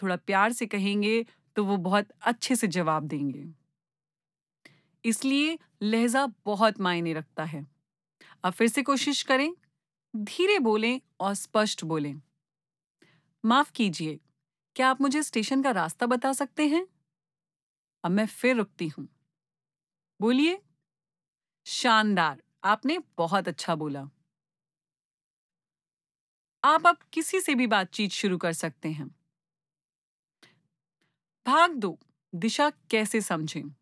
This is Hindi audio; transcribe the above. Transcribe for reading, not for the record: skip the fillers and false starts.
थोड़ा प्यार से कहेंगे तो वो बहुत अच्छे से जवाब देंगे। इसलिए लहज़ा बहुत मायने रखता है। अब फिर से कोशिश करें, धीरे बोलें और स्पष्ट बोलें। माफ़ कीजिए, क्या आप मुझे स्टेशन का रास्ता बता सकते हैं? अब मैं फिर रुकती हूँ। बोलिए। शानदार! आपने बहुत अच्छा बोला। आप अब किसी से भी बातचीत शुरू कर सकते हैं। भाग 2, दिशा कैसे समझें?